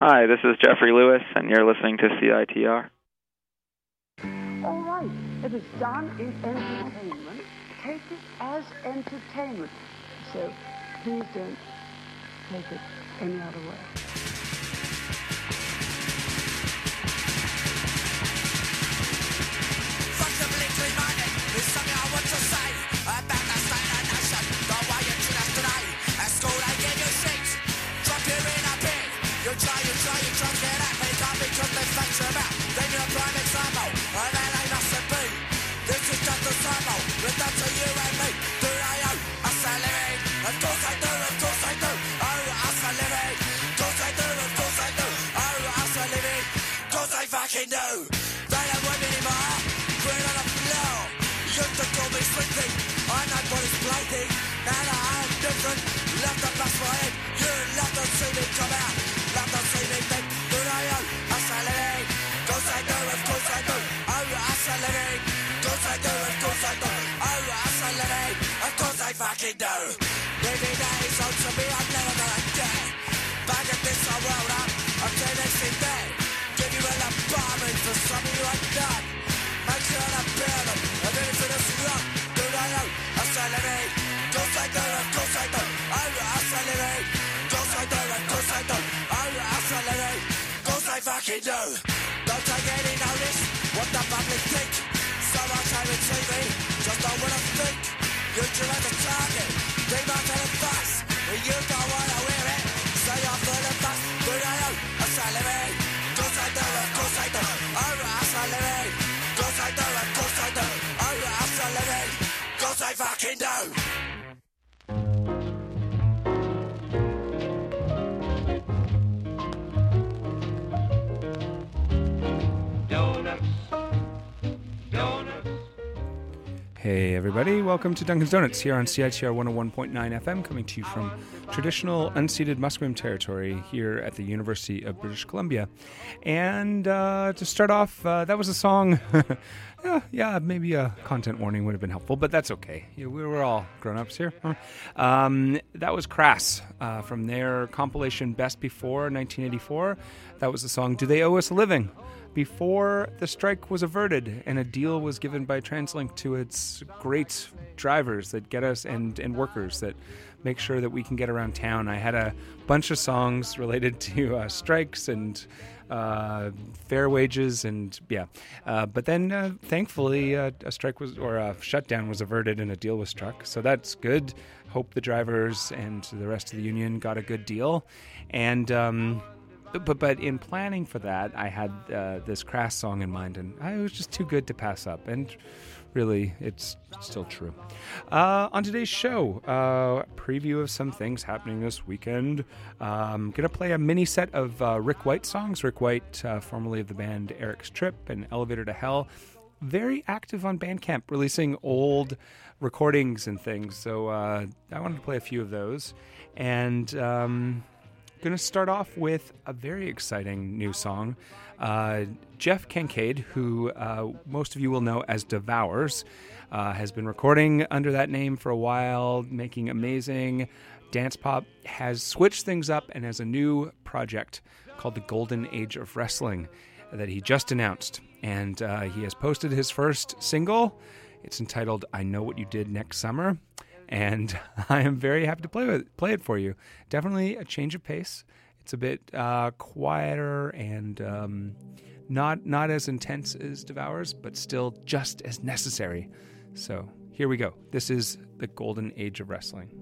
Hi, this is Jeffrey Lewis, and you're listening to CITR. All right, if it's done in entertainment, take it as entertainment. So please don't take it any other way. Fundamentally minded is something I want to say about the state of nation, the way you treat us today. At school they give you seats, drop you in a bin. You try to get at me, can't because they fact you about. Then you're a prime example, and that ain't mustn't be. This is just a sample, it's up to you and me. Do they owe us a living? Of course they do, of course they do. Oh, us a living. Of course they do, of course they do. Oh, us a living. Of course they fucking do. They don't want me anymore. Quit on the floor. You used to call me sleeping. I know what it's playing. Now that I'm different. Love to bust my head. You love to see me come out. Love to see me think. Do they owe us a living? Of course they do, of course they do. Oh, us a living. Of course they do, of course they do. Oh, us a living. Of course they fucking do. Every day is on to me. I'm never gonna get. Back at this I roll up. I'm dead next in day. Give you a love bombing for something you ain't done. Make sure I bear them. And then if it isn't wrong, do they know? I say living. Of course I do, of course I do. Oh, I say living. Of course I do, of course I do. Oh, I say living. Of course I fucking do. Don't take any notice what the public think. So much over TV, just don't wanna think. You two as a target, they might tell advice. You don't wanna wear it, so you're full of fuss. Do they know? I say living. Of course I do, of course I do. Oh, I say living. Of course I do, of course I do. Oh, I say living. Of course I fucking do. Hey everybody, welcome to Duncan's Donuts here on CITR 101.9 FM, coming to you from traditional unceded Musqueam territory here at the University of British Columbia. And to start off, that was a song, maybe a content warning would have been helpful, but that's okay. Yeah, we were all grown-ups here. That was Crass from their compilation Best Before 1984. That was the song Do They Owe Us a Living? Before the strike was averted and a deal was given by TransLink to its great drivers that get us and workers that make sure that we can get around town. I had a bunch of songs related to strikes and fair wages and but then thankfully a strike was or a shutdown was averted and a deal was struck. So that's good. Hope the drivers and the rest of the union got a good deal. And But in planning for that, I had this Crass song in mind, and it was just too good to pass up. And really, it's still true. On today's show, preview of some things happening this weekend. I'm going to play a mini set of Rick White songs. Rick White, formerly of the band Eric's Trip and Elevator to Hell, very active on Bandcamp, releasing old recordings and things. So I wanted to play a few of those. And going to start off with a very exciting new song. Jeff Kincaid, who most of you will know as Devours, has been recording under that name for a while, making amazing dance pop, has switched things up and has a new project called The Golden Age of Wrestling that he just announced. And he has posted his first single. It's entitled I Know What You Did Next Summer. And I am very happy to play it for you. Definitely a change of pace. It's a bit quieter and not as intense as Devours, but still just as necessary. So here we go. This is The Golden Age of Wrestling.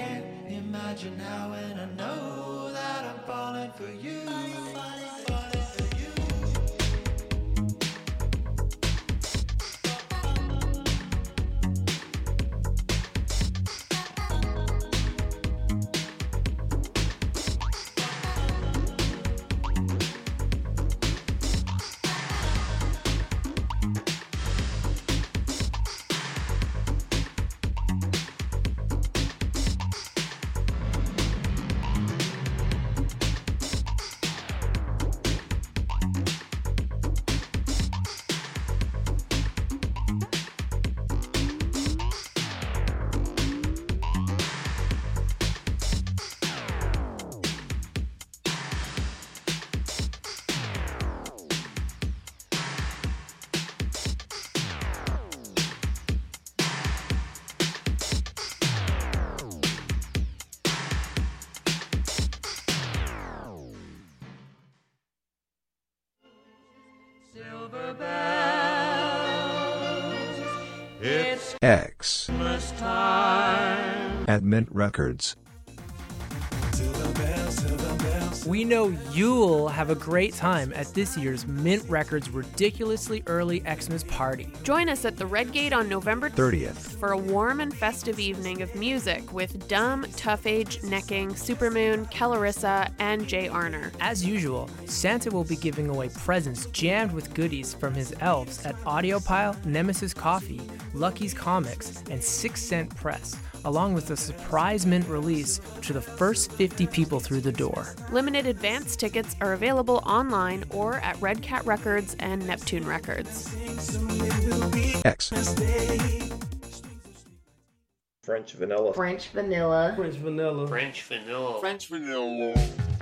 can't imagine how, and I know that I'm falling for you. Silver bells, it's Xmas time at Mint Records. Silver bells, silver bells. We know you'll have a great time at this year's Mint Records ridiculously early Xmas party. Join us at the Red Gate on November 30th. for a warm and festive evening of music with Dumb, Tough Age, Necking, Supermoon, Kellarissa, and Jay Arner. As usual, Santa will be giving away presents jammed with goodies from his elves at Audiopile, Nemesis Coffee, Lucky's Comics, and 6 Cent Press, along with a surprise Mint release to the first 50 people through the door. Limited advance tickets are available online or at Red Cat Records and Neptune Records. X. French vanilla. French vanilla. French vanilla. French vanilla. French vanilla.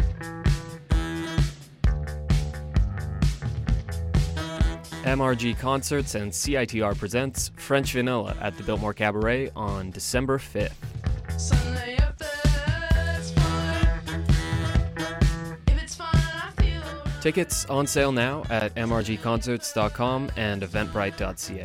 MRG Concerts and CITR presents French Vanilla at the Biltmore Cabaret on December 5th. Sunday after, it's fun. If it's fun, I feel. Tickets on sale now at mrgconcerts.com and eventbrite.ca.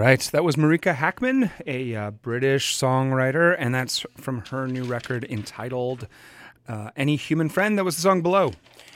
right, that was Marika Hackman, a British songwriter, and that's from her new record entitled Any Human Friend. That was the song Below.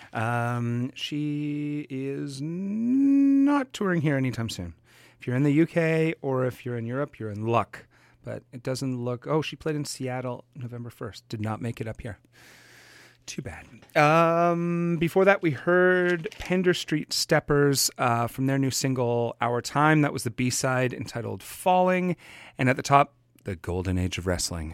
She is not touring here anytime soon. If you're in the UK or if you're in Europe, you're in luck. But it doesn't look... Oh, she played in Seattle November 1st. Did not make it up here. Too bad. Before that, we heard Pender Street Steppers from their new single, Our Time. That was the B-side entitled Falling. And at the top, The Golden Age of Wrestling.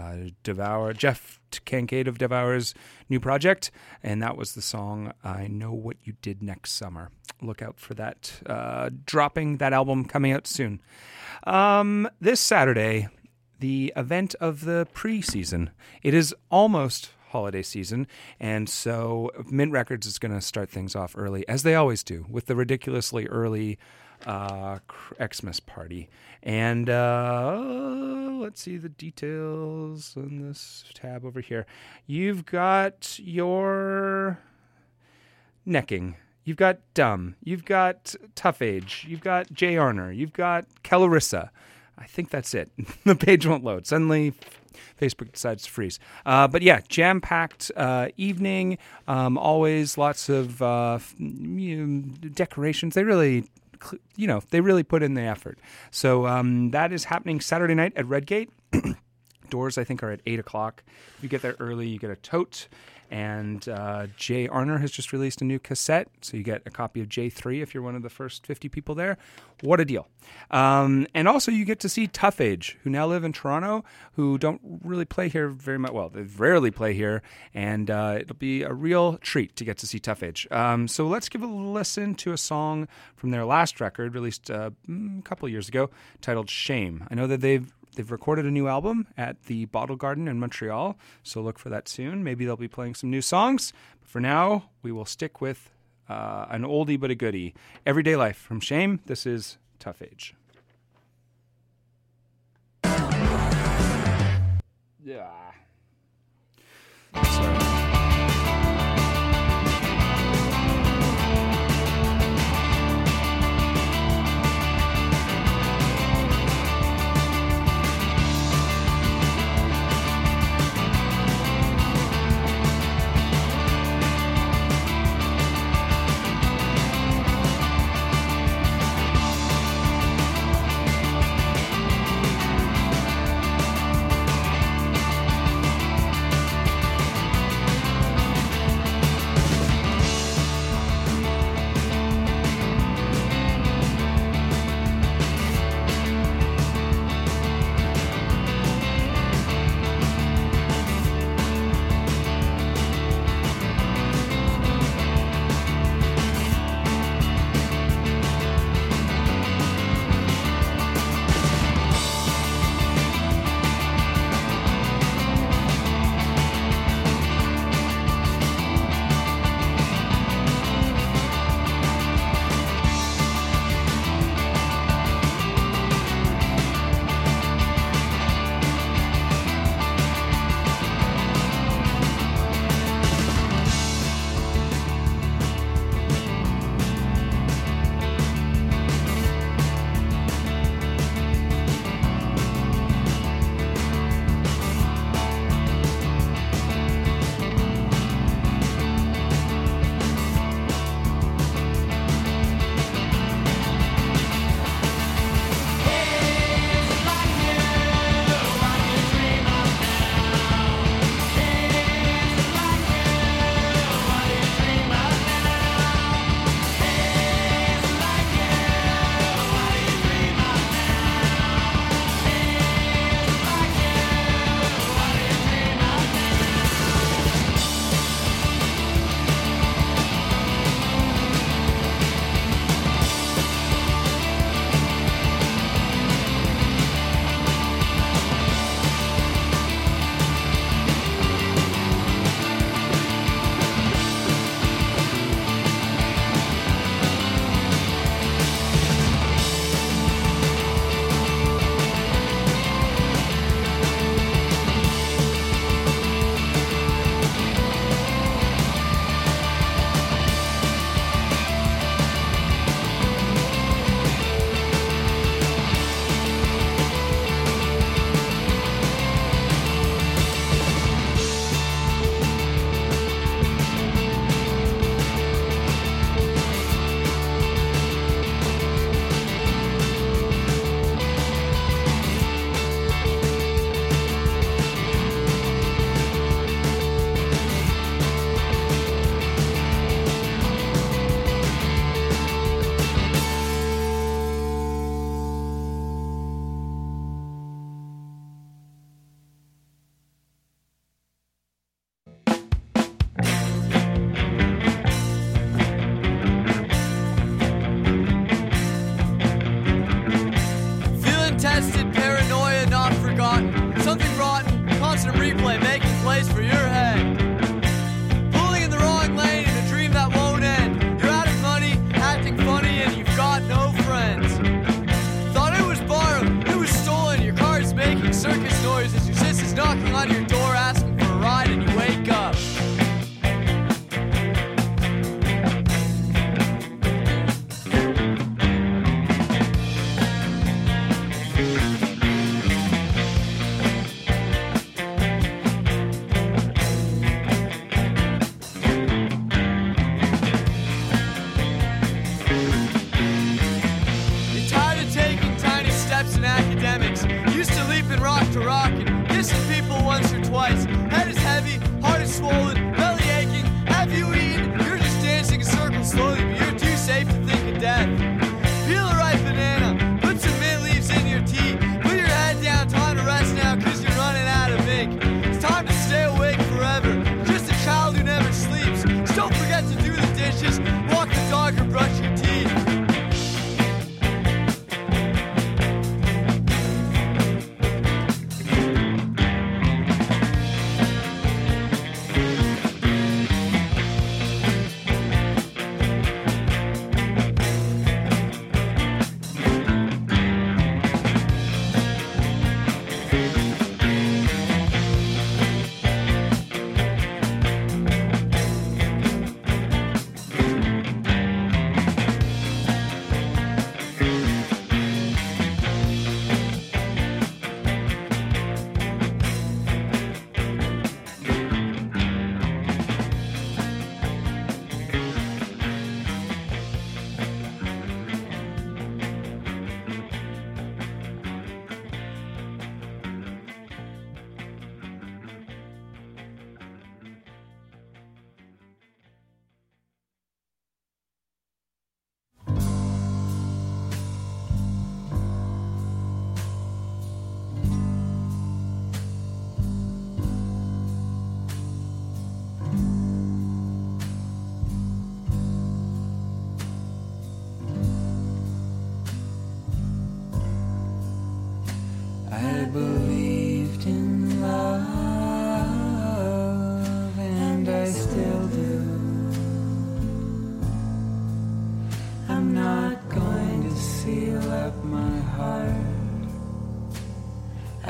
Jeff Kincaid of Devour's new project. And that was the song, I Know What You Did Next Summer. Look out for that dropping, that album coming out soon. This Saturday, the event of the preseason. It is almost holiday season, and so Mint Records is going to start things off early, as they always do, with the ridiculously early Xmas party. And let's see the details on this tab over here. You've got your necking. You've got Dumb. You've got Tough Age. You've got Jay Arner. You've got Kellarissa. I think that's it. The page won't load. Suddenly, Facebook decides to freeze. But yeah, jam-packed evening. Always lots of decorations. They really, they really put in the effort. So that is happening Saturday night at Redgate. Doors, I think, are at 8 o'clock. If you get there early, you get a tote. And Jay Arner has just released a new cassette, so you get a copy of J3 if you're one of the first 50 people there. What a deal. And also you get to see Tough Age, who now live in Toronto, who don't really play here very much. Well, they rarely play here, and it'll be a real treat to get to see Tough Age. So let's give a listen to a song from their last record, released a couple years ago, titled Shame. I know that they've recorded a new album at the Bottle Garden in Montreal, so look for that soon. Maybe they'll be playing some new songs. But for now, we will stick with an oldie but a goodie. Everyday Life from Shame. This is Tough Age. Yeah. Sorry.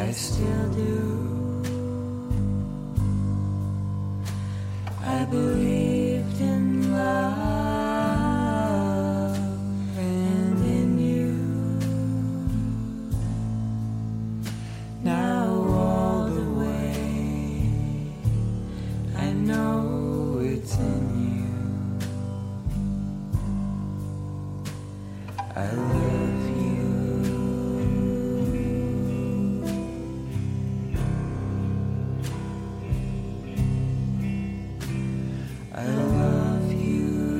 I still do. I believed in love and in you. Now all the way I know it's in you. I love you. I love you.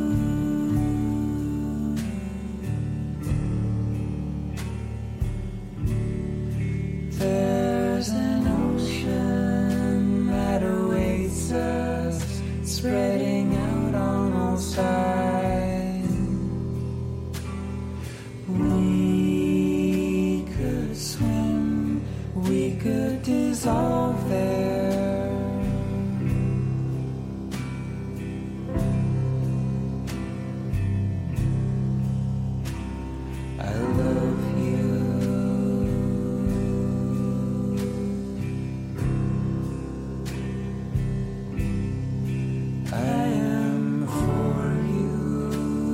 There's an ocean that awaits us, spreading out on all sides. We could swim, we could dissolve there. I love you. I am for you.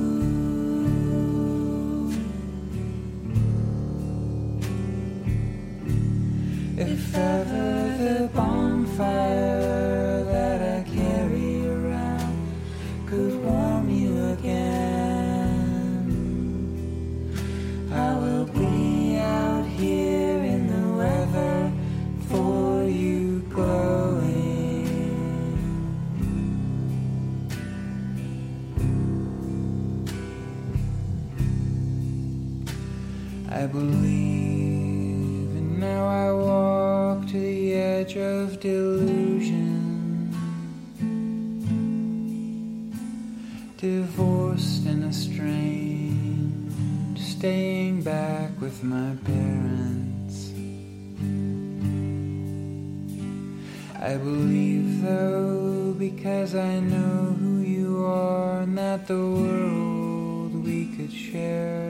If ever the bonfire that I carry around could warm you again, I will be out here in the weather for you glowing. I believe, and now I walk to the edge of delusion, divorced and estranged, staying back with my parents. I believe though, because I know who you are and that the world we could share,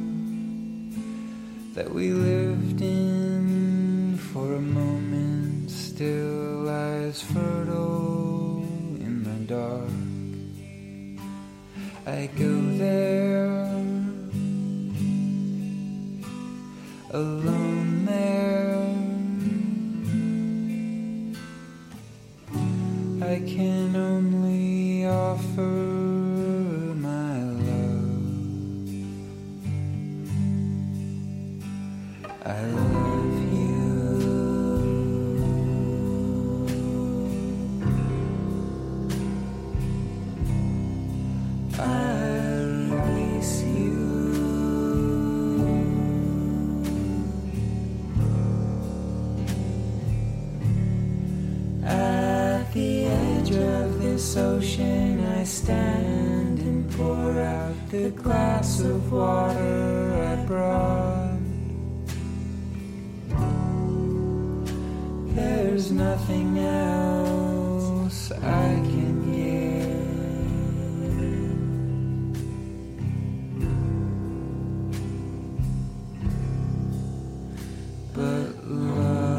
that we lived in for a moment, still lies fertile in the dark. I go there, alone there. I can only offer my love. I love you. I release you. At the edge of this ocean I stand and pour out the glass of water I brought. There's nothing else I can give but love.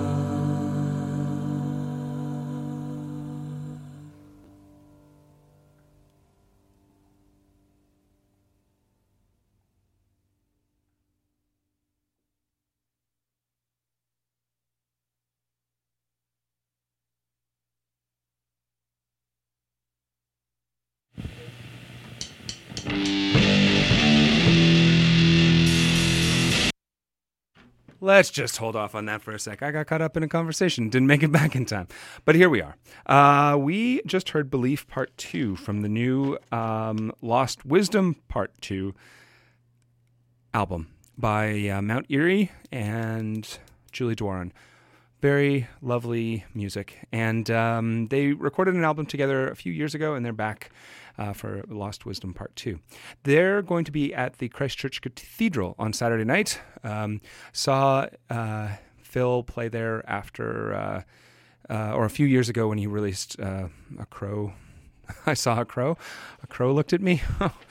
Let's just hold off on that for a sec. I got caught up in a conversation, didn't make it back in time. But here we are. We just heard Belief Part 2 from the new Lost Wisdom Part 2 album by Mount Eerie and Julie Dworan. Very lovely music. And they recorded an album together a few years ago, and they're back for Lost Wisdom Part 2. They're going to be at the Christchurch Cathedral on Saturday night. Saw Phil play there after, or a few years ago when he released A Crow. I saw a crow. A crow looked at me.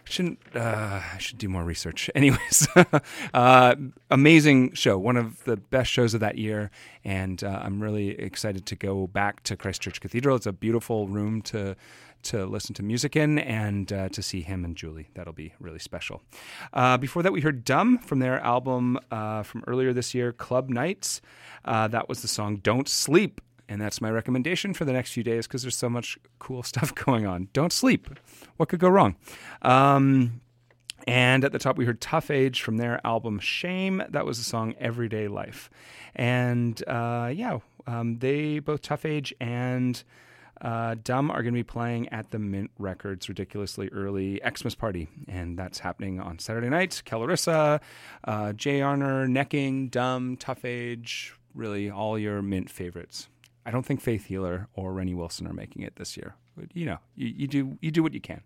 I should do more research. Anyways, amazing show, one of the best shows of that year, and I'm really excited to go back to Christchurch Cathedral. It's a beautiful room to listen to music in, and to see him and Julie. That'll be really special. Before that, we heard Dumb from their album from earlier this year, Club Nights. That was the song Don't Sleep. And that's my recommendation for the next few days because there's so much cool stuff going on. Don't sleep. What could go wrong? And at the top, we heard Tough Age from their album Shame. That was the song Everyday Life. And they, both Tough Age and Dumb, are going to be playing at the Mint Records ridiculously early Xmas party. And that's happening on Saturday night. Kellarissa, Jay Arner, Necking, Dumb, Tough Age, really all your Mint favorites. I don't think Faith Healer or Rennie Wilson are making it this year. But, you do what you can.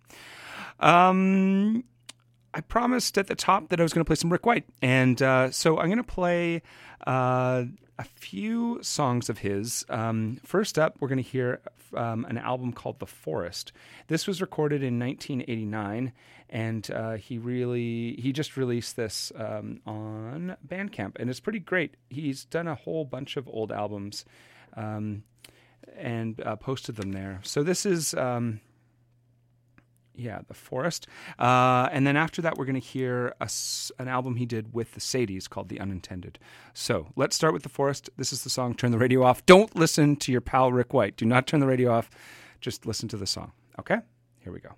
I promised at the top that I was going to play some Rick White. And so I'm going to play a few songs of his. First up, we're going to hear an album called The Forest. This was recorded in 1989, and he just released this on Bandcamp, and it's pretty great. He's done a whole bunch of old albums and posted them there. So this is, The Forest. And then after that, we're going to hear an album he did with the Sadies called The Unintended. So let's start with The Forest. This is the song Turn the Radio Off. Don't listen to your pal Rick White. Do not turn the radio off. Just listen to the song. Okay? Here we go.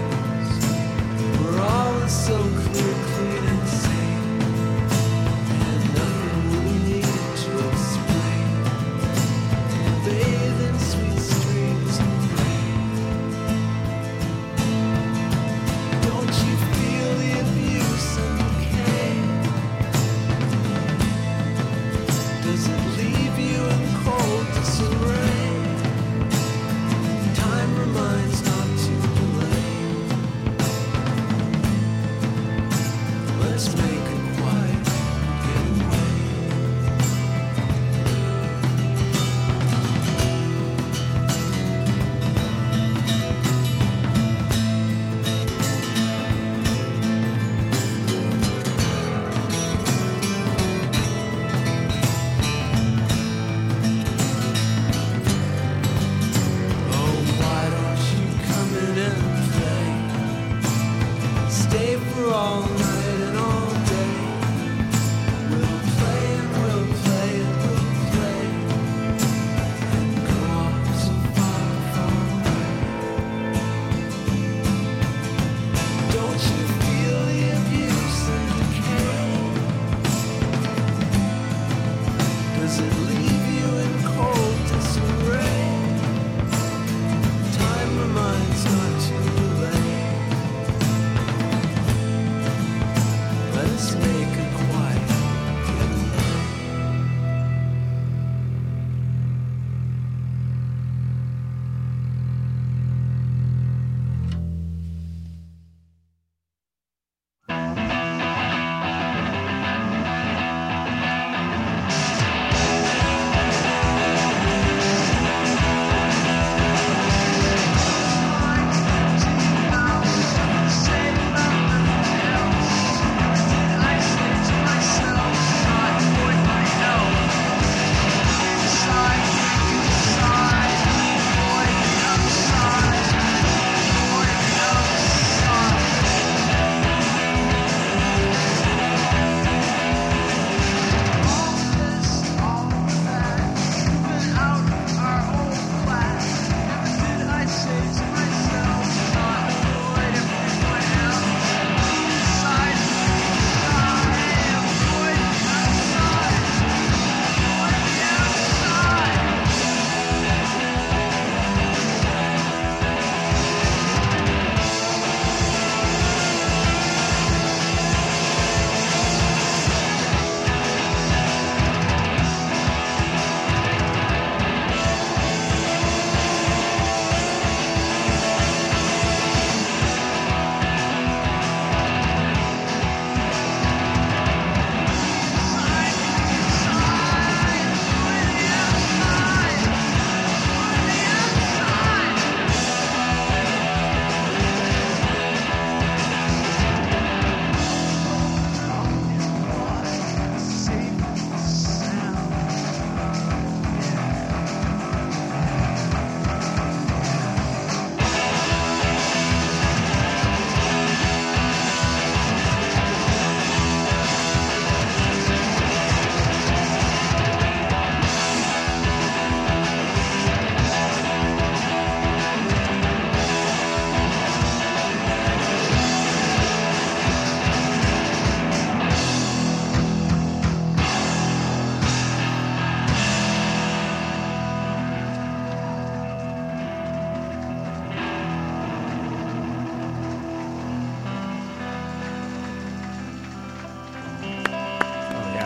Clean and sane,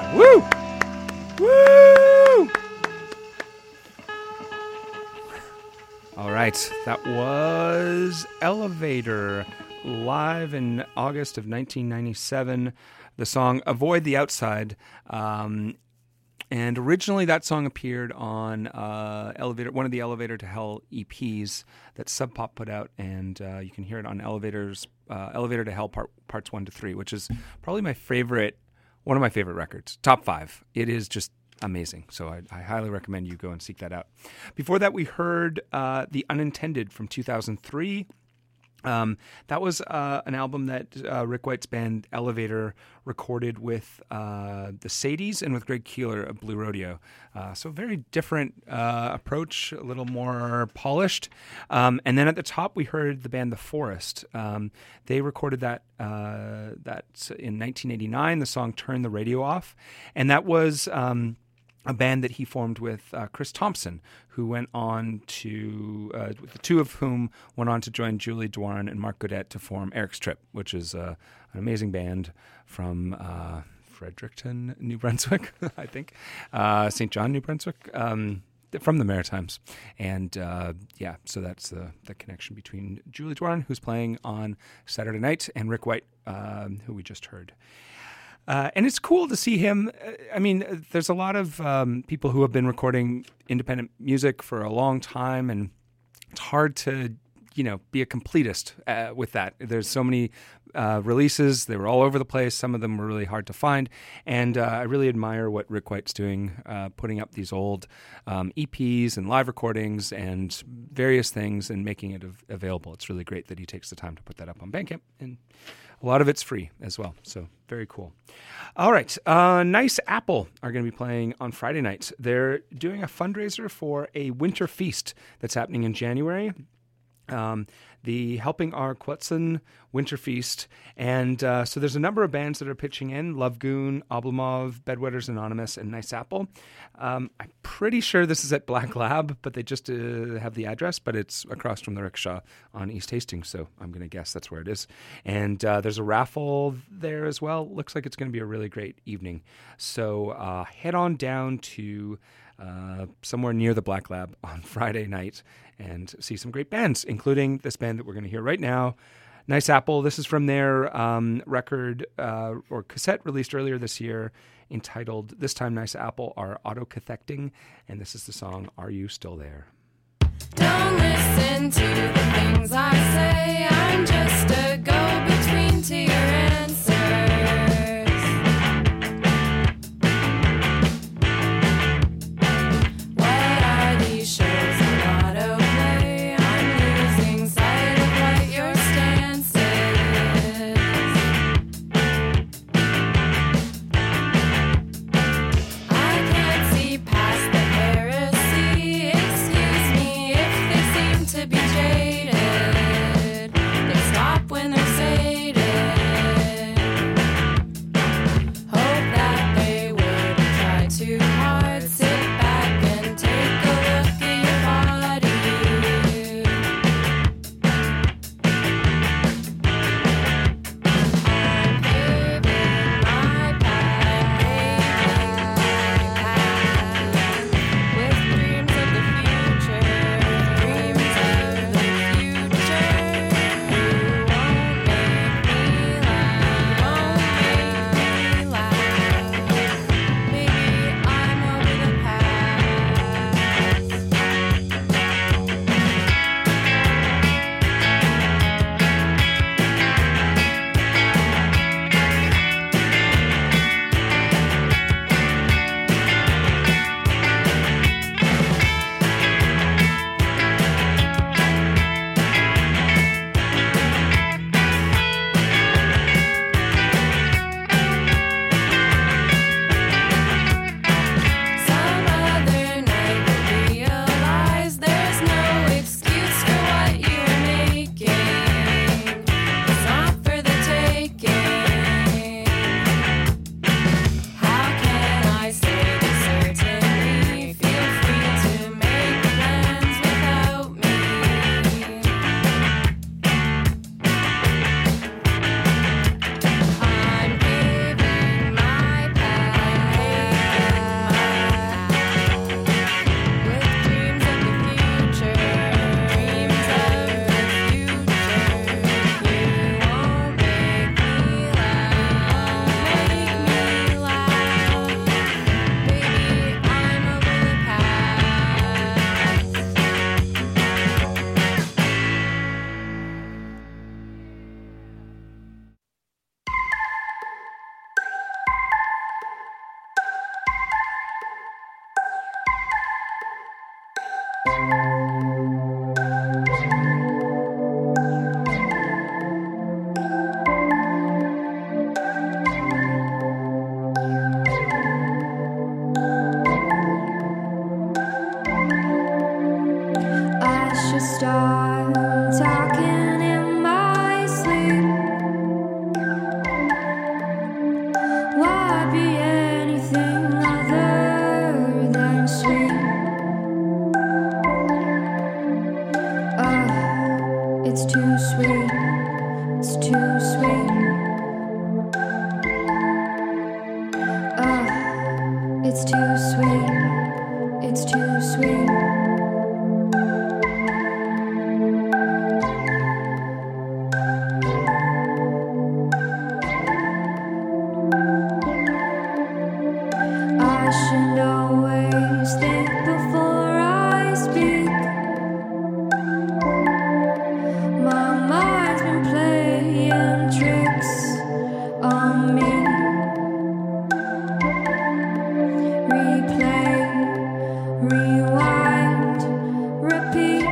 Woo! Woo! All right, that was Elevator, live in August of 1997. The song Avoid the Outside. And originally that song appeared on Elevator, one of the Elevator to Hell EPs that Sub Pop put out, and you can hear it on Elevator to Hell parts 1 to 3, which is probably one of my favorite records, top 5. It is just amazing, so I highly recommend you go and seek that out. Before that, we heard The Unintended from 2003. That was an album that Rick White's band Elevator recorded with the Sadies and with Greg Keeler of Blue Rodeo. So very different approach, a little more polished. And then at the top, we heard the band The Forest. They recorded that in 1989, the song Turn the Radio Off. And that was a band that he formed with Chris Thompson, who went on to, the two of whom went on to join Julie Dwan and Mark Godet to form Eric's Trip, which is an amazing band from Fredericton, New Brunswick, I think, St. John, New Brunswick, from the Maritimes. And so that's the connection between Julie Dwan, who's playing on Saturday night, and Rick White, who we just heard. And it's cool to see him. I mean, there's a lot of people who have been recording independent music for a long time, and it's hard to, be a completist with that. There's so many releases. They were all over the place. Some of them were really hard to find. And I really admire what Rick White's doing, putting up these old EPs and live recordings and various things and making it available. It's really great that he takes the time to put that up on Bandcamp, and a lot of it's free as well, so very cool. All right, Nice Apple are going to be playing on Friday nights. They're doing a fundraiser for a winter feast that's happening in January. The Helping Our Quetzin Winter Feast. And so there's a number of bands that are pitching in: Love Goon, Oblomov, Bedwetters Anonymous, and Nice Apple. I'm pretty sure this is at Black Lab, but they just have the address, but it's across from the rickshaw on East Hastings, so I'm going to guess that's where it is. And there's a raffle there as well. Looks like it's going to be a really great evening. So head on down to somewhere near the Black Lab on Friday night and see some great bands, including this band that we're going to hear right now, Nice Apple. This is from their record or cassette released earlier this year, entitled, this time Nice Apple are Autocathecting, and this is the song Are You Still There? Don't listen to the things I say, I'm just a go-between to your answers. What are these shows on autoplay? I'm losing sight of what your stance is. I can't see past the heresy. Excuse me if they seem to be jaded. They stop when they're sated. should always think before I speak. My mind's been playing tricks on me. Replay, rewind, repeat.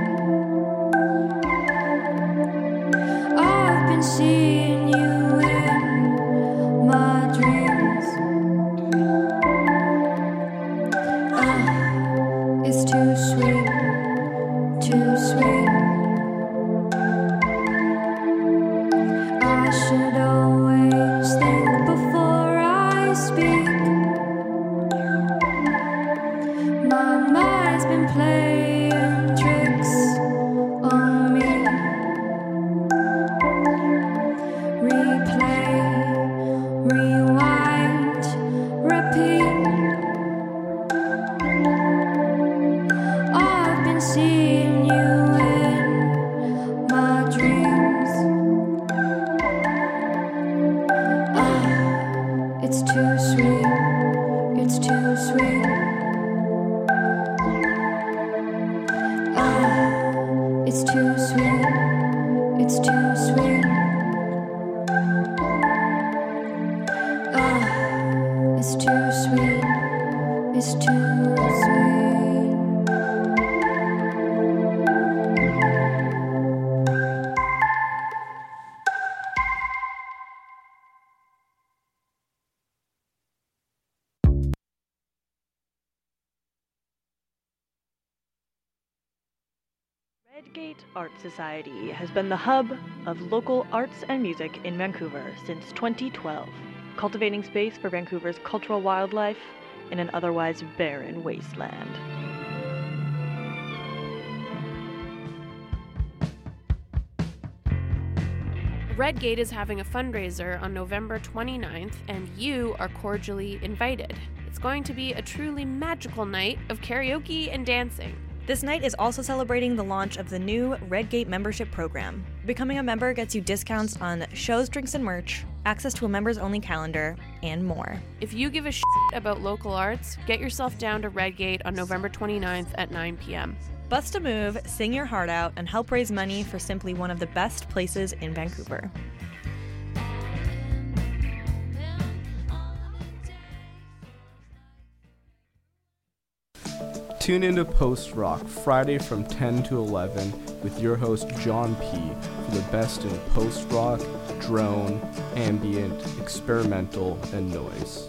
I've been seeing you in my dreams. It's too sweet, too sweet. I should always think before I speak. My mind's been playing tricks on me. Replay, rewind, repeat. I've been seeing you in my dreams. It's too sweet, it's too sweet. It's too sweet, it's too sweet. It's too sweet, it's too sweet. Redgate Art Society has been the hub of local arts and music in Vancouver since 2012, cultivating space for Vancouver's cultural wildlife in an otherwise barren wasteland. Redgate is having a fundraiser on November 29th, and you are cordially invited. It's going to be a truly magical night of karaoke and dancing. This night is also celebrating the launch of the new Redgate membership program. Becoming a member gets you discounts on shows, drinks, and merch, access to a members-only calendar, and more. If you give a shit about local arts, get yourself down to Redgate on November 29th at 9 p.m. Bust a move, sing your heart out, and help raise money for simply one of the best places in Vancouver. Tune into Post Rock Friday from 10 to 11 with your host John P. for the best in post rock, drone, ambient, experimental, and noise.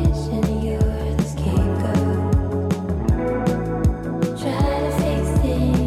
Try to fix things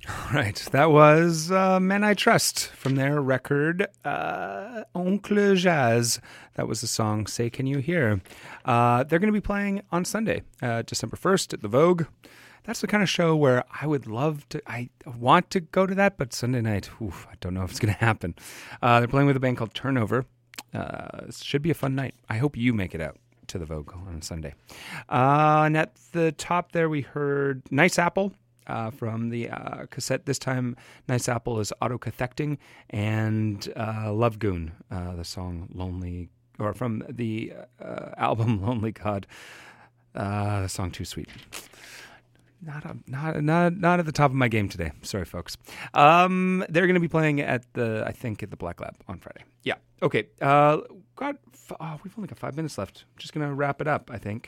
Right, that was Men I Trust from their record Oncle Jazz. That was the song Say Can You Hear. They're going to be playing on Sunday, December 1st at the Vogue. That's the kind of show where I want to go to that, but Sunday night, I don't know if it's going to happen. They're playing with a band called Turnover. It should be a fun night. I hope you make it out to the Vogue on Sunday. And at the top there we heard Nice Apple. From the cassette. This time, Nice Apple is Autocathecting, and Love Goon, the song Lonely, or from the album Lonely God, the song Too Sweet. Not at the top of my game today. Sorry, folks. They're going to be playing at the Black Lab on Friday. Yeah. Okay. We've only got 5 minutes left. I'm just going to wrap it up, I think.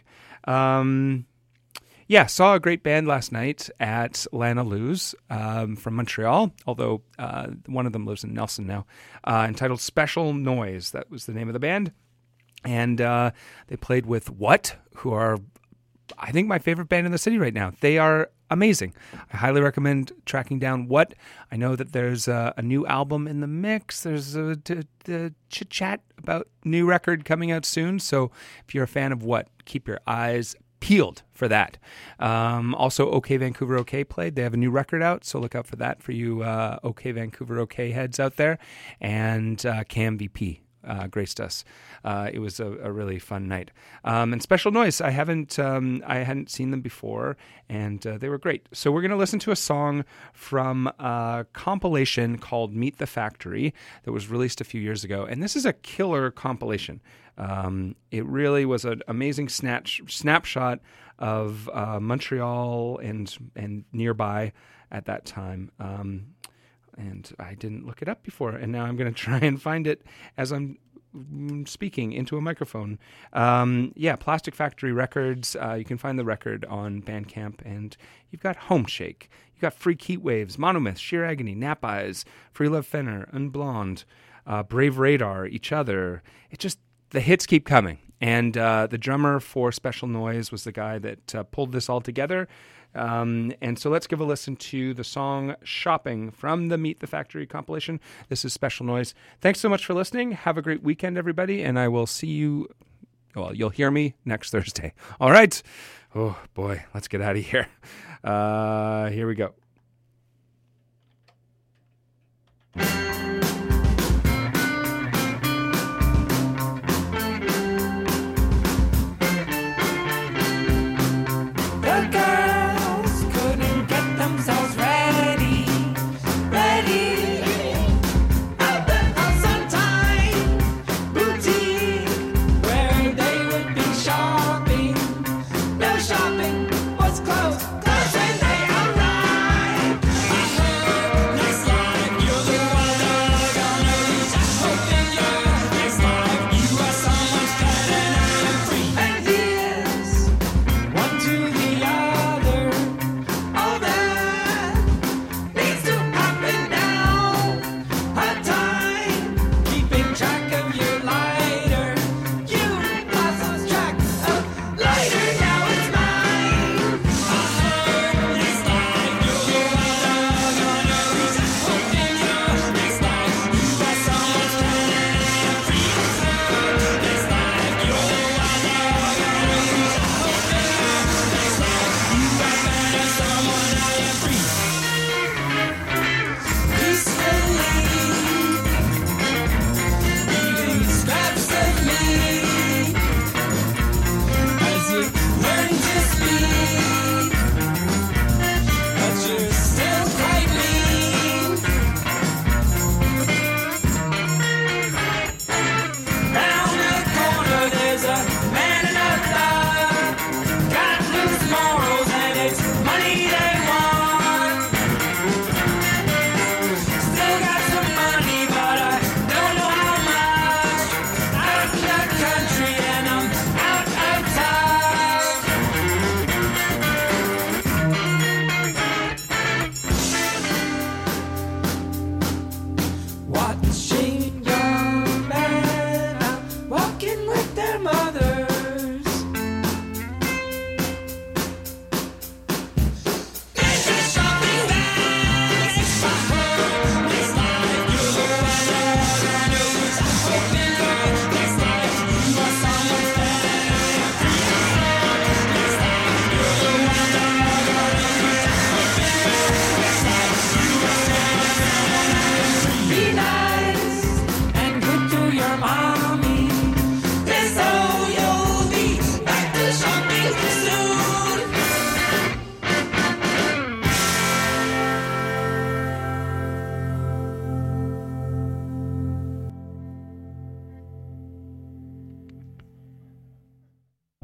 Yeah, saw a great band last night at Lana Lou's from Montreal, although one of them lives in Nelson now, entitled Special Noise. That was the name of the band. And they played with What, who are, I think, my favorite band in the city right now. They are amazing. I highly recommend tracking down What. I know that there's a new album in the mix. There's a chit-chat about new record coming out soon. So if you're a fan of What, keep your eyes peeled for that. Also, OK Vancouver OK played. They have a new record out, so look out for that for you OK Vancouver OK heads out there. And Cam VP graced us. It was a really fun night. And Special Noise, I hadn't seen them before, and they were great. So we're going to listen to a song from a compilation called Meet the Factory that was released a few years ago, and this is a killer compilation. It really was an amazing snapshot of Montreal and nearby at that time. And I didn't look it up before, and now I'm going to try and find it as I'm speaking into a microphone. Plastic Factory Records. You can find the record on Bandcamp, and you've got Home Shake. You've got Freak Heat Waves, Monomyth, Sheer Agony, Nap Eyes, Free Love Fenner, Unblonde, Brave Radar, Each Other. The hits keep coming. And the drummer for Special Noise was the guy that pulled this all together. And so let's give a listen to the song Shopping from the Meet the Factory compilation. This is Special Noise. Thanks so much for listening. Have a great weekend, everybody. And I will see you, you'll hear me next Thursday. All right. Oh, boy. Let's get out of here. Here we go.